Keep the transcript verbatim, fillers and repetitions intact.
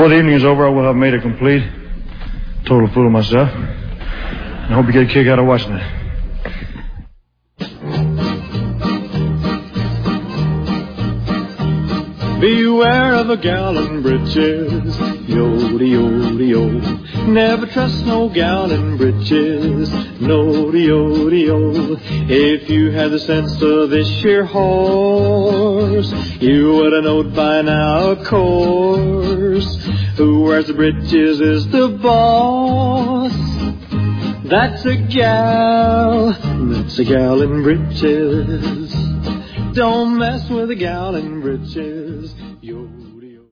Before the evening is over, I will have made a complete, total fool of myself. I hope you get a kick out of watching it. Beware of a gal in breeches, yo-de-yo-de-yo. Never trust no gal in breeches, no-de-yo-de-yo. If you had the sense of this here horse, you would have known by now, of course. Who wears the breeches is the boss. That's a gal, that's a gal in breeches. Don't mess with a gal in breeches.